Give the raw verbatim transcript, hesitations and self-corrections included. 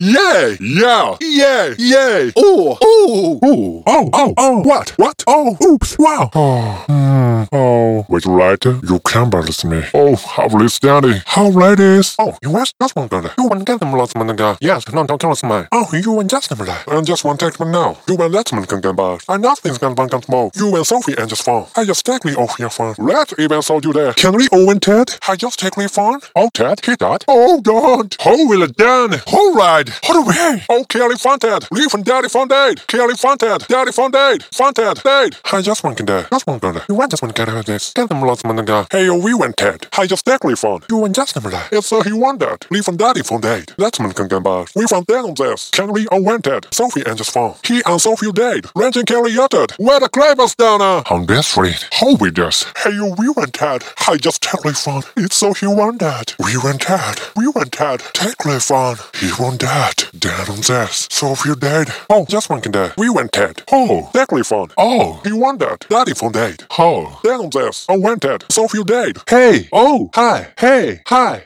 Yay! Yeah! Yay! Yay! Oh! Oh! Oh! Oh! Oh! Oh! What? What? Oh! Oops! Wow! Oh! Hmm. Oh! Wait, right? You can't balance me. Oh, how late, Daddy? How late is? Oh, you asked just one girl. You want to get them lots of money. Yes, no, don't tell us mine. Oh, you and just them. And just one take one now. You and Letman can get by. I nothing's gonna one can more. You and Sophie and just phone. I just take me off your phone. Let even so you there. Can we Owen Ted? I just take me phone. Oh, Ted, he died. Oh, God. How will it done? All right. How do we? Oh, Kelly Fonted. Leave and Daddy Fonted. Kelly Fonted. Daddy Fonted. Fonted. Dade. I just one can die. Just one girl. You want just one get this. Get them lots of money. Hey, oh, we went Ted. I just take me phone. You and just them. It's uh, he won that. Leave and Daddy Fonted. Letman can get by. We found that on this. Kelly Owen Ted. Sophie and just phone. He and Sophie died. Ranch and Kelly uttered. Where the clavers down uh? On this street. How we just? Hey, you we went Ted. I just take me phone. It's so he won that. We went Ted. We went Ted. Take me phone. He won that. Dad on this. Sophie died. Oh, just one can die. We went Ted. Oh, take me phone. Oh, he won that. Daddy phone died. Oh, Dad on this. Oh, went Ted. Sophie died. Hey. Oh, hi. Hey. Hi.